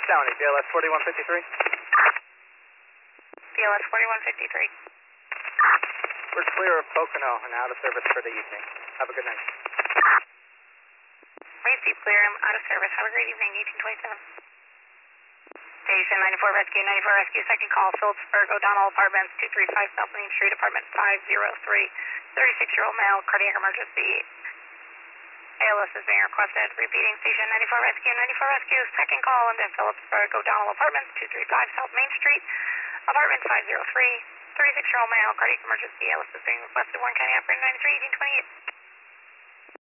County, BLS 4153. BLS 4153. We're clear of Pocono and out of service for the evening. Have a good night. Macy, clear. I'm out of service. Have a great evening, 1827. Station 94 Rescue, 94 Rescue, second call, Phillipsburg, O'Donnell Apartments, 235 South Main Street, apartment 503. 36-year-old male, cardiac emergency. ALS is being requested. Repeating, Station 94 Rescue, 94 Rescue, second call, London Phillipsburg, O'Donnell Apartments, 235 South Main Street, apartment 503. 36-year-old male, cardiac emergency. ALS is being requested. Warren County, operator 93, 1828.